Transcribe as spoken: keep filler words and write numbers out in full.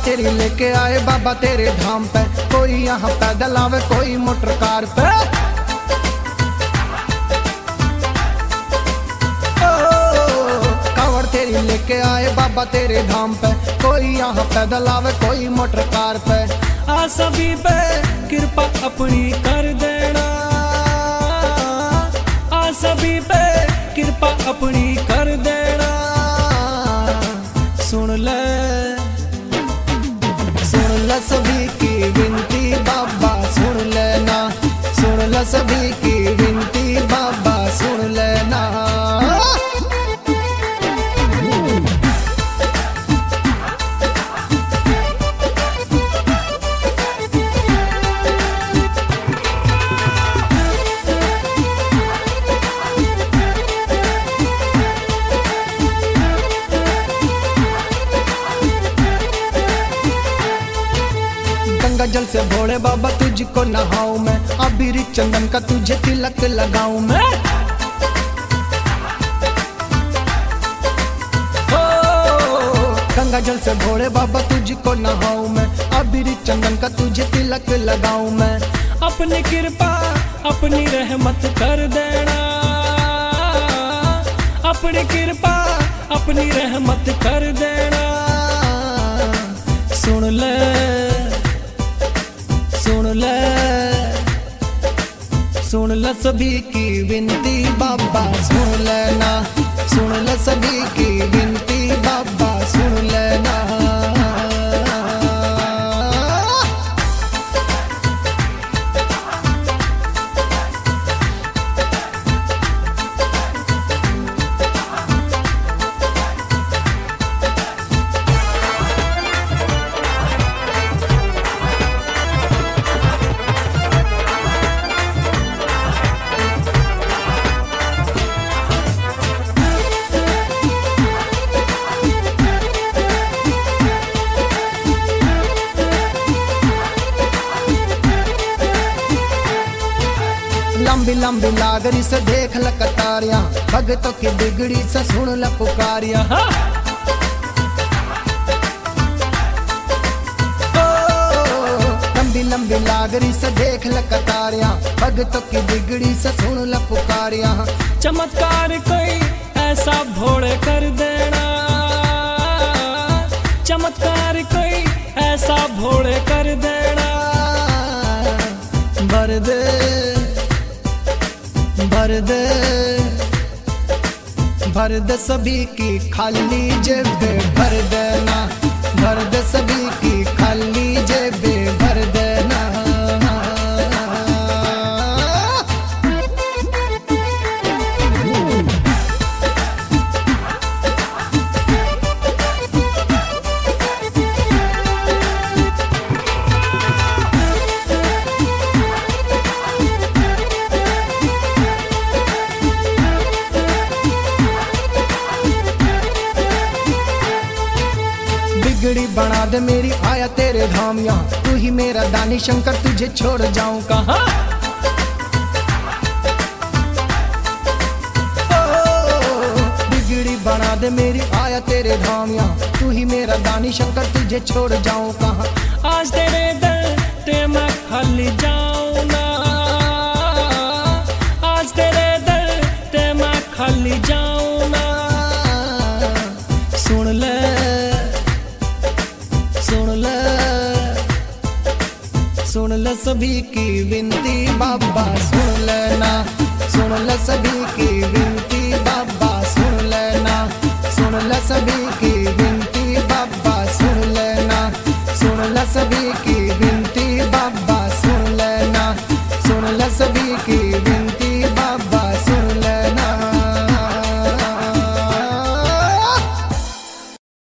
तेरी लेके आए बाबा तेरे धाम पे, कोई यहाँ पैदल आवे कोई मोटर कार पे। कांवड़ तेरी लेके आए बाबा तेरे धाम पे, कोई यहाँ पैदल आवे कोई मोटर कार पे। आ सभी पे कृपा अपनी कर देना, आ सभी पे कृपा अपनी कर देना। सुन ले सुन ले सभी की विनती बाबा सुन लेना, सुन ले सभी की विनती बाबा सुन लेना। गंगा जल से भोले बाबा तुझको नहाऊं मैं, अबीर चंदन का तुझे तिलक लगाऊं मैं। ओ, गंगा जल से भोले बाबा तुझको नहाऊं मैं, अबीर चंदन का तुझे तिलक लगाऊं मैं। अपनी कृपा अपनी रहमत कर देना, अपनी कृपा अपनी रहमत कर देना। सुन ले सुन ले सुन ले सभी की विनती बाबा सुन लेना, सुन ले सभी की विनती बाबा सुन लेना। लंबी लंबी लागरी से देख ल कतारियां, भगतों की बिगड़ी से सुन ल पुकारियां। लंबी लंबी लागरी से देख ल कतारियां, भगतों की बिगड़ी से सुन ल पुकारियां। चमत्कार कोई ऐसा भोले कर देना, चमत्कार कोई ऐसा भोले कर देना। भर दे भर दे भर दे सभी की खाली जेबें भर देना, भर दे सभी की खाली जेबें भर देना। बिगड़ी बना दे मेरी आया तेरे धाम यहाँ, तू ही मेरा दानी शंकर तुझे छोड़ जाऊं कहाँ। बिगड़ी बना दे मेरी आया तेरे धाम यहाँ, तू ही मेरा दानी शंकर तुझे छोड़ जाऊं कहाँ। आज तेरे दर ते मैं खाली जाऊं ना, आज तेरे दर ते मैं खाली जाऊं ना। सुन ले सुन ले सुन ले सभी की विनती बाबा सुन लेना, सुन ले सभी की विनती बाबा सुन लेना, सुन ले सभी की विनती बाबा सुन लेना, सुन ले सभी की विनती बाबा सुन लेना, सुन ले सभी की विनती।